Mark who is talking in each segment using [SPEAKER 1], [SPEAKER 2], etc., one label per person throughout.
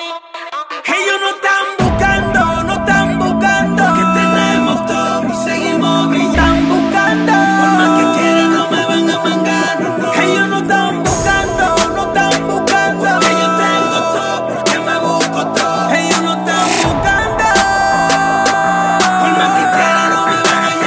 [SPEAKER 1] Ellos no están buscando, no están buscando, porque tenemos todo y seguimos brillando. Están buscando, por más que quieran no me van a mangar, no. Ellos no están buscando, no están buscando, porque yo tengo todo, porque me busco todo. Ellos no están buscando, por más que quieran no me van a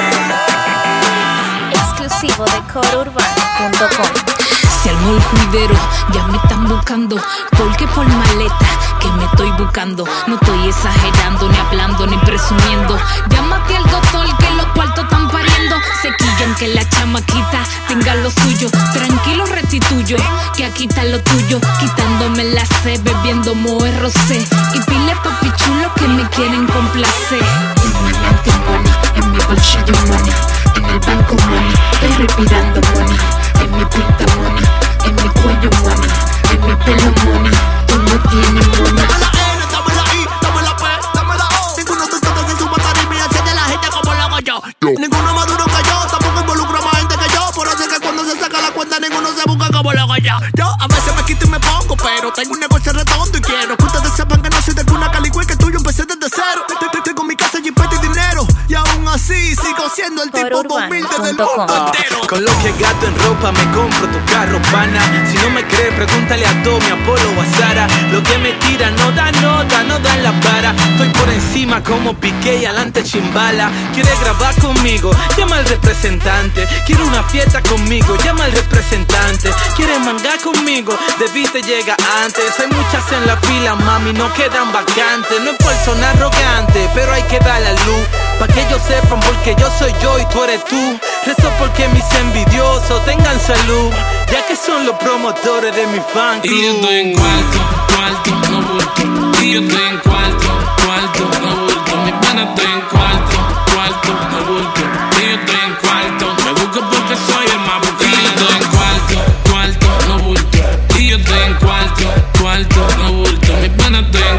[SPEAKER 1] llegar.
[SPEAKER 2] Exclusivo de coreurbano.com.
[SPEAKER 3] Se armó el juidero, ya me están buscando, porque por maleta que me estoy buscando. No estoy exagerando, ni hablando, ni presumiendo. Llámate al doctor que los cuartos están pariendo. Se quillan que la chamaquita tenga lo suyo. Tranquilo restituyo, que aquí está lo tuyo. Quitándome la sed, bebiendo moe rosé. Y pile papi chulo que me quieren complacer. En mi mente money, en mi bolsillo money, en el banco money, estoy respirando money. En mi pinta money, en mi cuello money, en mi pelo money, tú no tienes money.
[SPEAKER 4] Dame la N, dame la I, dame la P, dame la O. Ninguno de ustedes en su batería y enciende la gente como lo hago yo. Ninguno más duro que yo, tampoco involucra más gente que yo. Por eso es que cuando se saca la cuenta ninguno se busca como lo hago yo. Yo a veces me quito y me pongo, pero tengo un negocio redondo y quiero que ustedes sepan que no soy de cuna caligüe, que tuyo empecé desde cero. Tengo mi casa, jipeta y dinero, y aún así sigo siendo el tipo humilde del mundo entero.
[SPEAKER 1] Con lo que gasto en ropa me compro tu carro, pana. Si no me crees, pregúntale a Tommy, Apolo o a Sara. Lo que me tira no da nota, no da la vara. Estoy por encima como Piqué y adelante Chimbala. ¿Quieres grabar conmigo? Llama al representante. ¿Quiere una fiesta conmigo? Llama al representante. ¿Quieres mangar conmigo? Debiste llegar antes. Hay muchas en la fila, mami, no quedan vacantes. No es por sonar arrogante, pero hay que dar la luz, pa' que ellos sepan porque yo soy yo y tú eres tú. Rezo porque mis envidiosos tengan salud, ya que son los promotores de mi fan club.
[SPEAKER 5] Y yo estoy en cuarto, no bulto. Y yo estoy en cuarto, no bulto. Mi pana estoy en cuarto, no bulto. Y yo estoy en cuarto, me busco porque soy el más buscado. Y yo estoy en cuarto, no bulto. Y yo estoy en cuarto, no bulto. Mi pana estoy en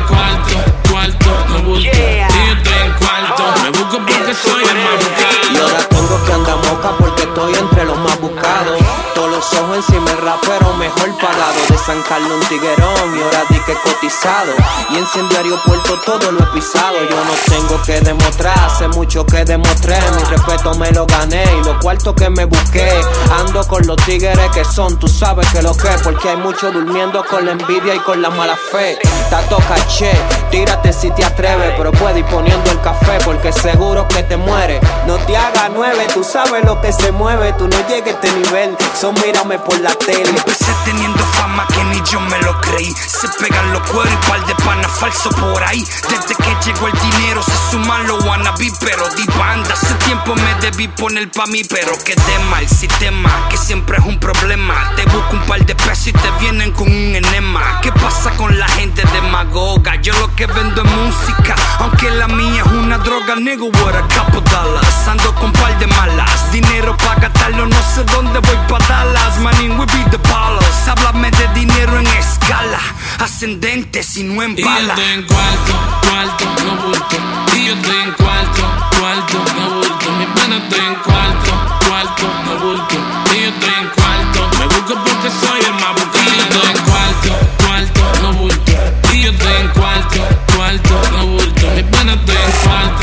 [SPEAKER 5] cuarto, no bulto. Y yo estoy en cuarto, me busco porque soy el más buscado.
[SPEAKER 6] Y ahora tengo que andar moca porque estoy entre los más buscados. Todos los ojos encima el rapero mejor pagado. De San Carlos un tiguerón y ahora di que cotizado. Y incendiario Puerto todo lo he pisado. Yo no tengo que demostrar, hace mucho que demostré. Mi respeto me lo gané y los cuartos que me busqué. Ando con los tigres que son, tú sabes que lo que. Porque hay muchos durmiendo con la envidia y con la mala fe. Tato caché, tírate si te atreves, pero puedes ir poniendo el café porque seguro que te mueres. No te hagas 9, tú sabes lo que se mueve. Tú no llegues a este nivel, mírame por la tele.
[SPEAKER 7] Empecé teniendo fama que ni yo me lo creí. Se pegan los cueros y par de panas falsos por ahí. Desde que llegó el dinero se suman los wannabe, pero di banda. Hace tiempo me debí poner pa' mí, pero quedé mal. Sistema que siempre es un problema. Te busco un par de pesos y te vienen con un enema. ¿Qué pasa con la gente demagoga? Yo lo que vendo es música, aunque la mía es una droga. Nigga, what a couple dollars. Ando con par de malas, dinero pa' gastarlo, no sé dónde voy pa' Dallas. Manín, we be the ballers. Háblame de dinero en escala ascendente, si no en bala.
[SPEAKER 5] Y yo estoy en cuarto, no bulto. Y yo estoy en cuarto, no bulto. Mi pana estoy en cuarto, no bulto. Y yo estoy en cuarto, me busco porque soy el más buscado. Y yo estoy en cuarto, no bulto. Y yo estoy en cuarto, no bulto. Mi pana estoy en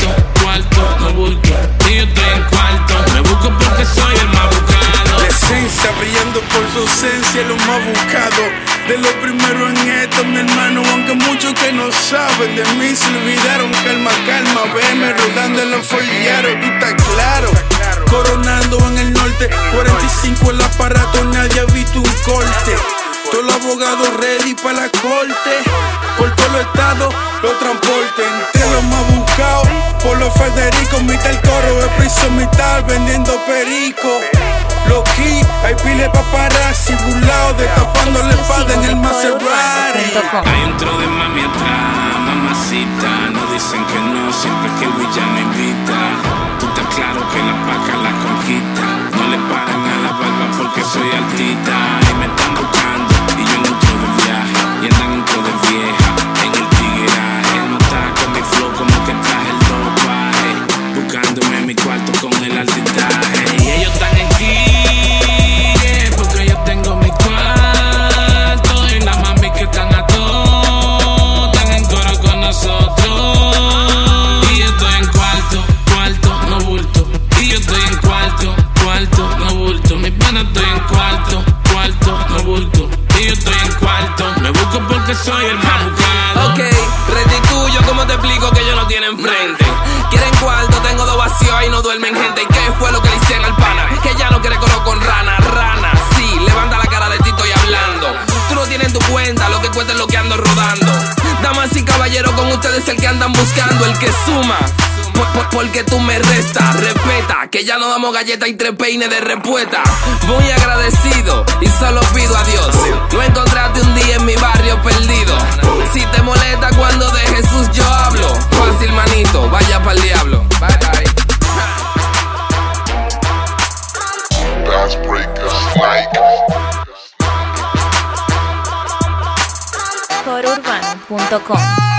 [SPEAKER 5] cuarto, no bulto. Y yo estoy en cuarto, me busco porque soy el más buscado.
[SPEAKER 1] La esencia brillando por su ausencia, lo más buscado. De lo primero en esto, mi hermano, aunque muchos que no saben de mí se olvidaron. Calma, calma, veme rodando en los foliaros, tú estás claro. Coronando en el norte, 45 el aparato, nadie ha visto un corte. Todos los abogados ready para la corte. Por todos los estados lo transporten. Entre los más buscados, por los Federico, mitad el coro, el piso mitad vendiendo perico. Los hits, hay pile paparazzi burlados, destapando la espada en el Maserati.
[SPEAKER 5] Hay un tro de mami atrás, mamacita. No dicen que no, siempre que el villano invita. Tú estás claro que la paca la conquista. No le paran a la barba porque soy altita. Y me están buscando, y yo en un tro de viaje. Y andan en un tro de vieja, en el tigueraje. No está con mi flow como que traje el ropaje. Buscándome en mi cuarto con el altitaje. Y ellos están en ti. Porque yo tengo mi cuarto y la mami que están a todo, están que soy el más buscado.
[SPEAKER 8] Ok, restituyo, ¿cómo te explico que yo no tienen frente? Quieren cuarto, tengo dos vacíos y no duermen gente. ¿Y qué fue lo que le hicieron al pana? Que ya no quiere coro con rana, sí, levanta la cara, de ti estoy hablando. Tú no tienes en tu cuenta, lo que cuenta es lo que ando rodando. Damas y caballeros, con ustedes el que andan buscando, el que suma. Porque tú me restas, respeta, que ya no damos galletas y 3 peines de respuesta. Muy agradecido y solo pido a Dios no encontrarte un día en mi barrio perdido. Si te molesta cuando de Jesús yo hablo, fácil manito, vaya pa'l diablo. Bye bye.
[SPEAKER 2] corourbano.com